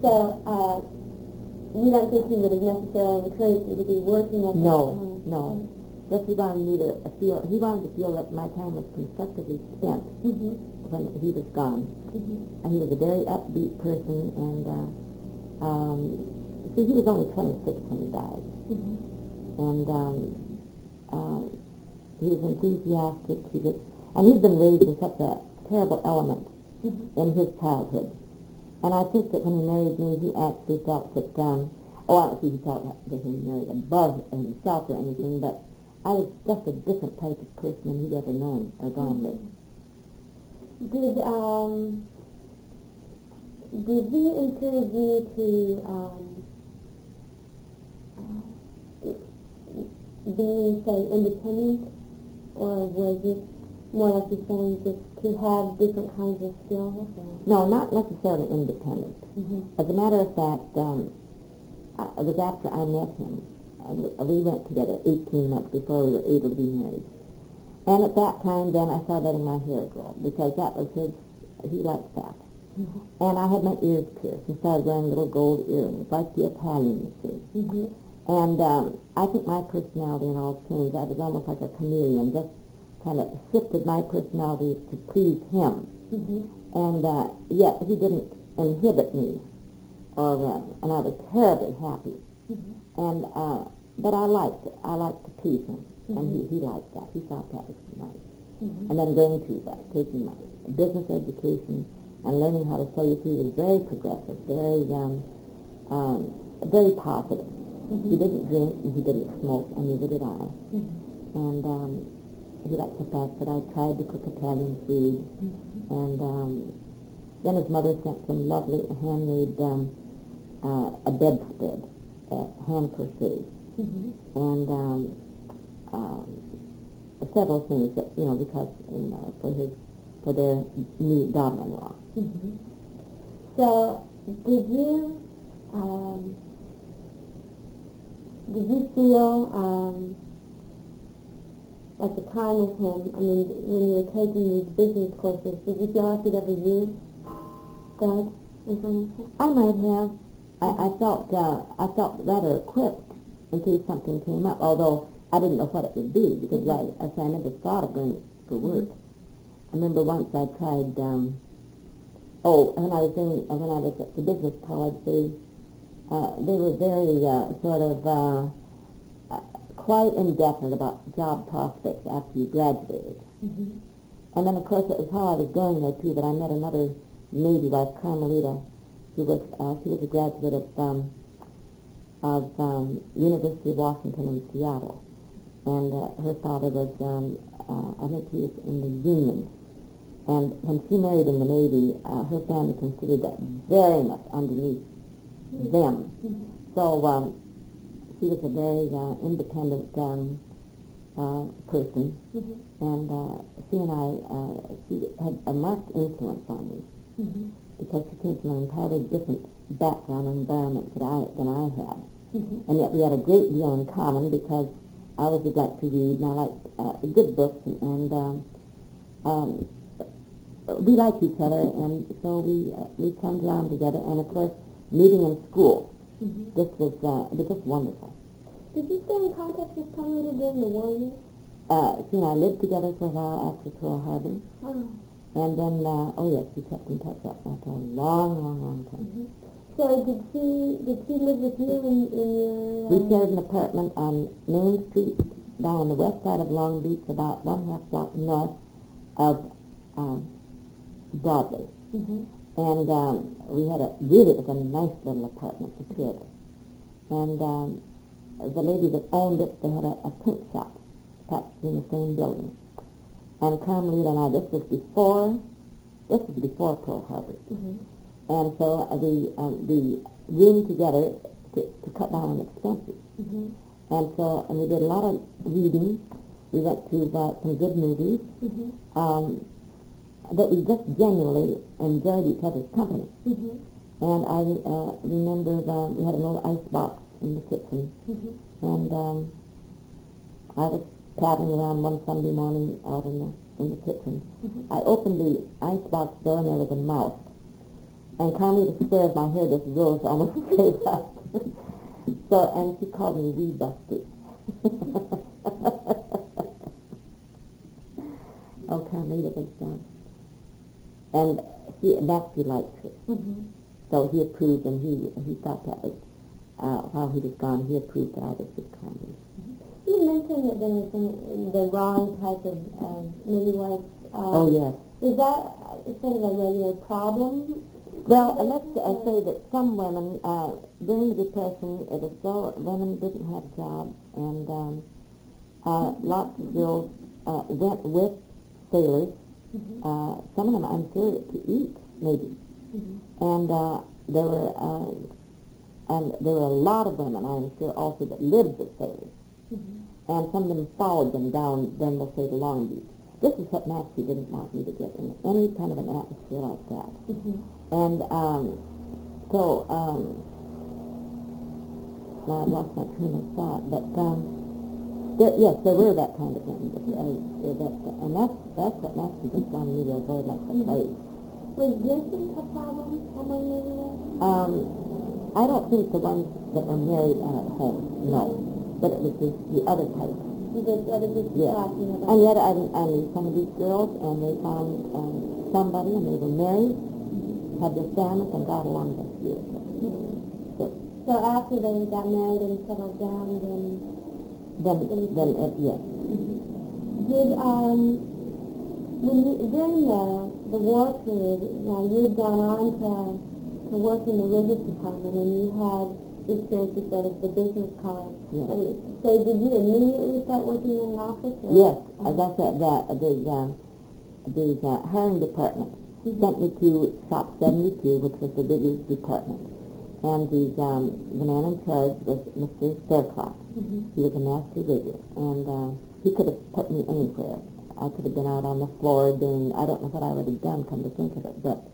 So, you don't think he would have necessarily encouraged you to be working at No. Just he wanted me to feel that my time was constructively spent when he was gone. And he was a very upbeat person, and see, he was only 26 when he died. And he was enthusiastic. And he's been raised in such a terrible element in his childhood. And I think that when he married me, he actually felt that, I don't think he felt that he married above himself or anything, but I was just a different type of person than he'd ever known or gone with. Did he encourage you to be, say, independent, or was it more like you're saying just to have different kinds of skills? No, not necessarily independent. As a matter of fact, it was after I met him. We went together 18 months before we were able to be married. And at that time, then, I started letting my hair grow, because that was he liked that. And I had my ears pierced and started wearing little gold earrings, like the Italians do. And I think my personality and all changed. I was almost like a chameleon, just kind of shifted my personality to please him. And yet he didn't inhibit me, and I was terribly happy. And but I liked to please him, and he liked that. He thought that was nice. And then going through that, taking my business education and learning how to sew, you see, was very progressive, very positive. He didn't drink and he didn't smoke, and neither did I. And he liked the fact that I tried to cook Italian food. And then his mother sent some lovely handmade a bedspread, hand crocheted, and several things that, because for their new daughter-in-law. So, did you feel at the time with him, I mean, when you were taking these business courses, did you feel like you'd ever use God information? I might have. I felt rather equipped in case something came up, although I didn't know what it would be, because I never thought of going for work. I remember once I tried, when I was at the business college, they were very sort of quite indefinite about job prospects after you graduated. And then, of course, it was how I was going there, too, that I met another Navy wife, Carmelita, she was a graduate of University of Washington in Seattle. And her father was, I think he was in the Union. And when she married in the Navy, her family considered that very much underneath them. So she was a very independent person, and she had a marked influence on me, because she came from an entirely different background and environment than I had. And yet we had a great deal in common, because I always liked to read, and I liked good books, and we liked each other, and so we clung around together, and of course, meeting in school. This was just wonderful. Did you stay in contact with Carmelita during the war years? She and I lived together for a while after Pearl Harbor. And then, yes, we kept in touch after a long time. So did she live with you in your... We shared an apartment on Main Street, down on the west side of Long Beach, about 1.5 block north of Broadway. And we had it was a nice little apartment for two of us. And the lady that owned it, they had a print shop practically in the same building. And Carmelita and I, this was before Pearl Harbor. And so we roomed together to cut down on expenses. And we did a lot of reading. We went to some good movies. But we just genuinely enjoyed each other's company. And I remember we had an old ice box in the kitchen. And I was paddling around one Sunday morning out in the kitchen. I opened the icebox door, and there was a mouse And Carmelita swears my hair just grows almost straight up. So, and she called me wee busty. Oh, Carmelita was done. And Maxie liked her. Mm-hmm. So he approved, and he thought that was, while he was gone, he approved that I was with Carmelita. You mentioned that there was the wrong type of newlyweds. Oh, yes. Is that sort of a regular problem? Well, let's say that some women, during the Depression, it was so women didn't have jobs, and lots of girls went with sailors. Mm-hmm. Some of them, I'm sure, to eat, maybe. Mm-hmm. And there were a lot of women, I'm sure, also that lived with sailors. Mm-hmm. And some of them followed them down, then we'll say, to Long Beach. This is what Maxie didn't want me to get in any kind of an atmosphere like that. Mm-hmm. And now I've lost my train of thought, but yes, there were that kind of thing. And that's what Maxie just wanted me to avoid like the plague. Was drinking a problem among newlyweds? I don't think the ones that were married and at home, no. But it was the other type. The other group talking about. And yet I knew some of these girls, and they found somebody, and they were married, had their families, and got along just beautifully. Mm-hmm. So after they got married and settled down, yes. Mm-hmm. Did during the war period, now you'd gone on to work in the Riggers department, and you had experiences that is the business card. Yes. So did you immediately start working in an office? Or? Yes, as I said, the hiring department sent me to Shop 72, which was the Riggers department. And the man in charge was Mr. Fairclough. Mm-hmm. He was a master rigger, and he could have put me anywhere. I could have been out on the floor doing, I don't know what I would have done, come to think of it, but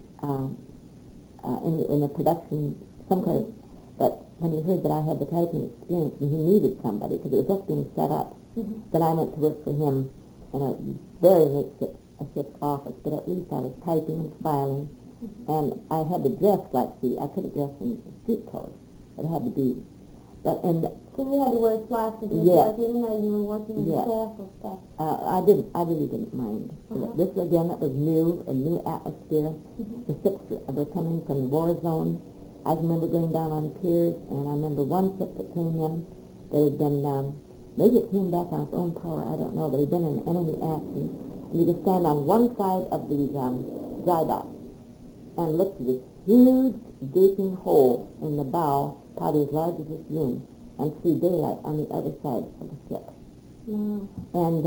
in the production, some kind of. But when he heard that I had the typing experience and he needed somebody, because it was just being set up, mm-hmm. then I went to work for him in a very makeshift office, but at least I was typing and filing, mm-hmm. and I had to dress like I could have dressed in street clothes, but it had to be. So you had to wear slashes and stuff, even though you were working in staff or stuff? I really didn't mind. Uh-huh. This, again, that was new, a new atmosphere. Mm-hmm. The ships were coming from the war zone. I remember going down on piers, and I remember one ship that came in. They had been, maybe it came back on its own power, I don't know, but it had been in enemy action. And you could stand on one side of the dry dock and look to this huge, gaping hole in the bow, probably as large as this room, and see daylight on the other side of the ship. Mm. And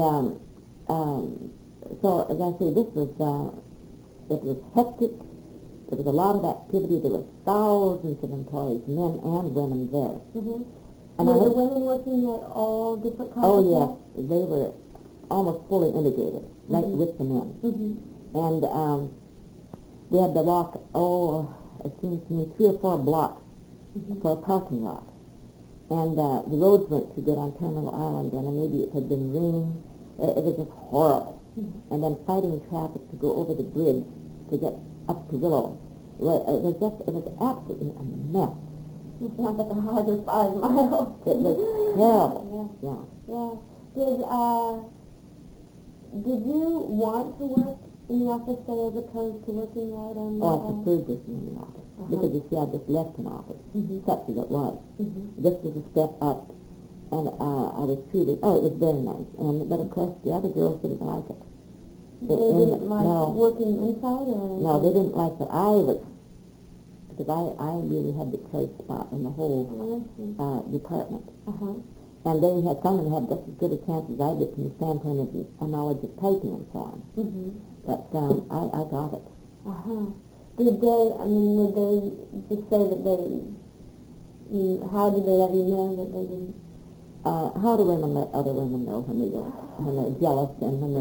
so, as I say, it was hectic. There was a lot of activity. There were thousands of employees, men and women there. Mm-hmm. And were the women working at all different kinds of yes. They were almost fully integrated, mm-hmm. right with the men. Mm-hmm. And we had to walk, it seems to me, 3 or 4 blocks mm-hmm. for a parking lot. And the roads weren't too good on Terminal Island then, and maybe it had been raining. It was just horrible. Mm-hmm. And then fighting traffic to go over the bridge to get up to Willow. It was absolutely a mess. It's not like 105 miles. It was terrible. Yeah. Did you want to work in the office say, as opposed to working out on the... I preferred working in the office. Uh-huh. Because you see, I just left an office, mm-hmm. such as it was. Mm-hmm. This was a step up, and I was treated, it was very nice. But of course, the other girls didn't like it. They didn't like working inside? Or no, they didn't like that I was, because I really had the choice spot in the whole department. Uh-huh. And they had, some of them had just as good a chance as I did from the standpoint of a knowledge of typing and so on. Mm-hmm. But I got it. Uh-huh. Would they just say that how did they let you know that they didn't? How do women let other women know when they're jealous and when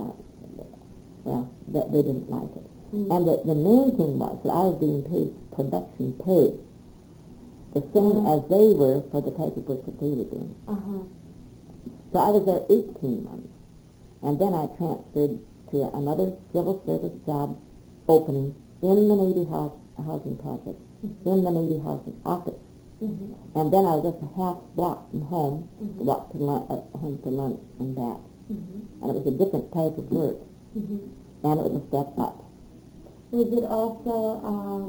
that they didn't like it? Mm-hmm. And the main thing was that I was being paid production pay, the same as they were for the type of work that they were doing. Uh-huh. So I was there 18 months, and then I transferred to another civil service job opening in the Navy House housing project in the Navy housing office. And then I was just a half block from home, walked to home for lunch and back. And it was a different type of work, and it was a step up. Was it also,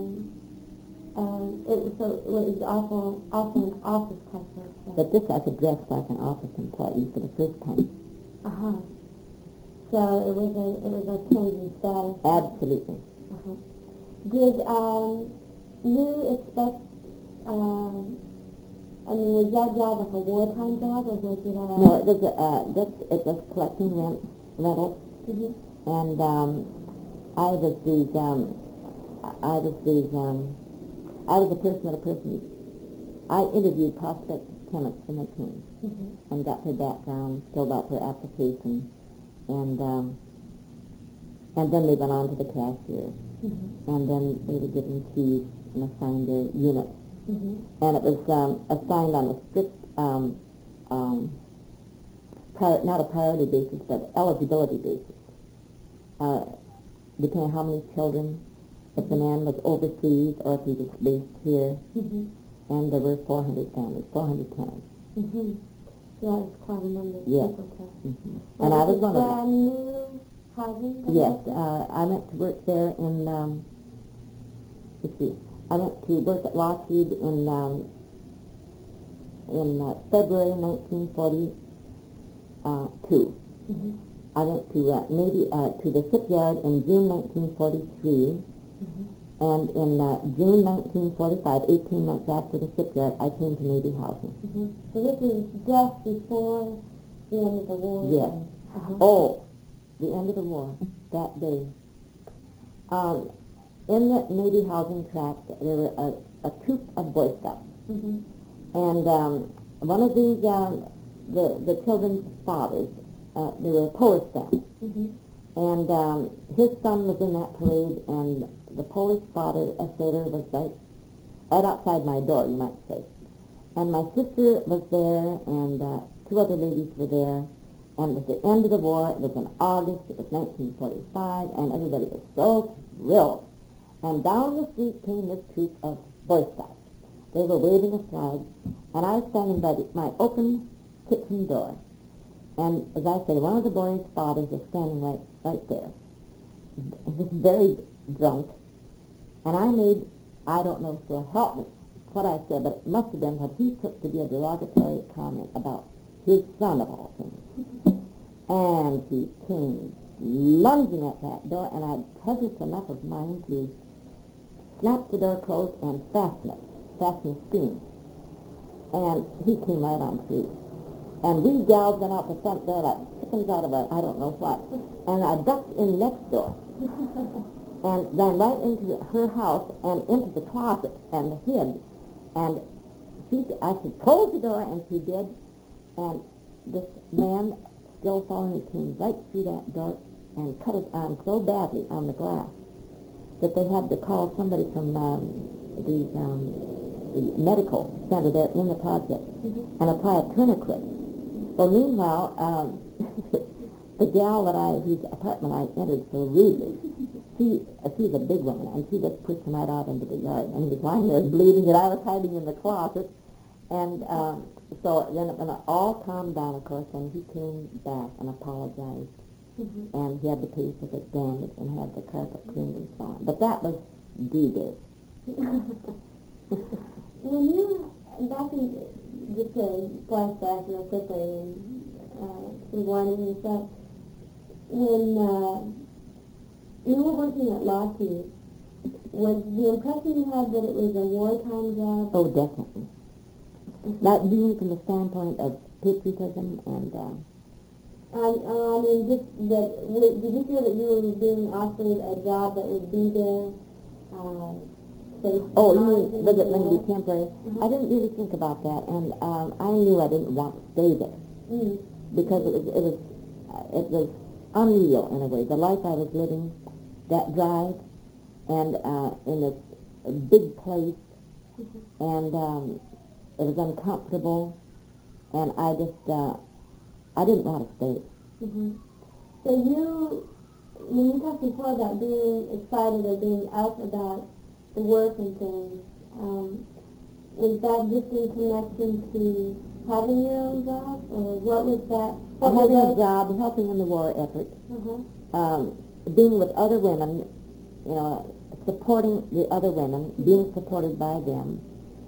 it was also an office type work? But this I could dress like an office employee for the first time. So it was a change in status. Absolutely. Did you expect? Was that job like a wartime job, or was it a... No, it was collecting rentals, and I was a person of the person. I interviewed prospect tenants when they came, and got their background, filled out their application, and then they went on to the cashier, and then they were given keys and assigned their units. And it was assigned on a strict, not a priority basis, but eligibility basis. Depending on how many children, if the man was overseas or if he was based here. And there were 400 families, 400 tenants. Yeah, it's quite a number of yes. people. And I was one of them. Brand new housing? Yes, I went to work there in, I went to work at Lockheed in February 1942. I went to to the shipyard in June 1943, and in June 1945, 18 months after the shipyard, I came to Navy housing. So this is just before the end of the war? Yes. Oh, the end of the war, that day. In the Navy housing tract, there were a troop of Boy Scouts. And one of these, the children's fathers, they were Polish scouts. And his son was in that parade, and the Polish father, a sailor, was right outside my door, you might say. And my sister was there, and two other ladies were there. And it was the end of the war. It was in August. It was 1945, and everybody was so thrilled. And down the street came this troop of Boy Scouts. They were waving a flag, and I was standing by my open kitchen door. And as I say, one of the boys' fathers was standing right there. He was very drunk, and I don't know if he'll help me what I said, but it must have been what he took to be a derogatory comment about his son of all things. And he came lunging at that door, and I had presence enough of mind to snap the door closed and fasten the screen. And he came right on through. And we gals went out the front door like chickens out of I don't know what. And I ducked in next door. And then right into her house and into the closet and hid. And I said, close the door, and she did. And this man, still following me, came right through that door and cut his arm so badly on the glass that they had to call somebody from the medical center there in the project and apply a tourniquet. Well, meanwhile, the gal whose apartment I entered so rudely, she's a big woman, and she just pushed him right out into the yard, and he was lying there bleeding, and I was hiding in the closet. And so then when it all calmed down, of course, and he came back and apologized. And he had to pay for the damage and had the carpet cleaned and so on. But that was D-Day. When you, back in, just to flashback real quickly, and warning and stuff, when you were working at Lockheed, was the impression you had that it was a wartime job? Oh, definitely. That being from the standpoint of patriotism and... I mean, just that, did you feel that you were being offered a job that would be there? Oh, you mean, was it going to be temporary? I didn't really think about that, and I knew I didn't want to stay there because it was unreal in a way. The life I was living, that drive, and in this big place, and it was uncomfortable, and I didn't want to stay. So when you talked before about being excited or being out about the work and things. Was that just in connection to having your own job, or what was that? Having a job, helping in the war effort, being with other women, supporting the other women, being supported by them,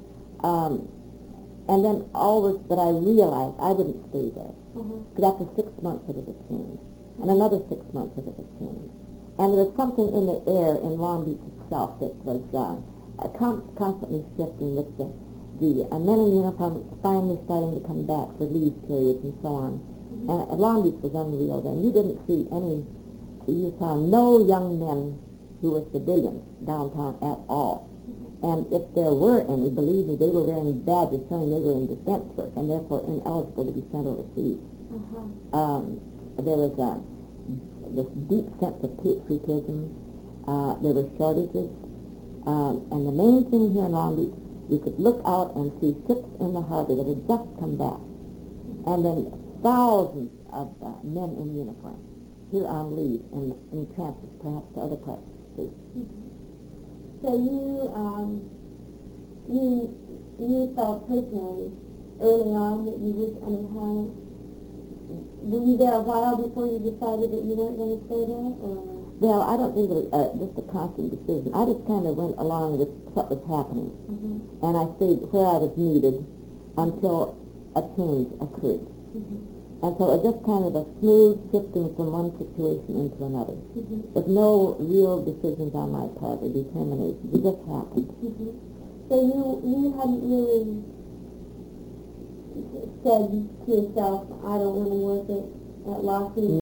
and then always that I realized I wouldn't stay there. Because after 6 months it would change, and another 6 months it would change. And there was something in the air in Long Beach itself that was constantly shifting, with the men in uniform finally starting to come back for leave periods and so on. And Long Beach was unreal then. You didn't see you saw no young men who were civilians downtown at all. And if there were any, believe me, they were wearing badges showing they were in defense work and therefore ineligible to be sent overseas. There was this deep sense of patriotism. There were shortages. And the main thing here in Long Beach, you could look out and see ships in the harbor that had just come back. And then thousands of men in uniform here on leave in transit, perhaps to other parts of the state. So you felt personally early on that you would, were you there a while before you decided that you weren't going to stay there, or? Well, I don't think it was just a constant decision. I just kind of went along with what was happening, and I stayed where I was needed until a change occurred. And so it was just kind of a smooth shifting from one situation into another, with no real decisions on my part or determination. It just happened. So you hadn't really said to yourself, I don't want to work at Lockheed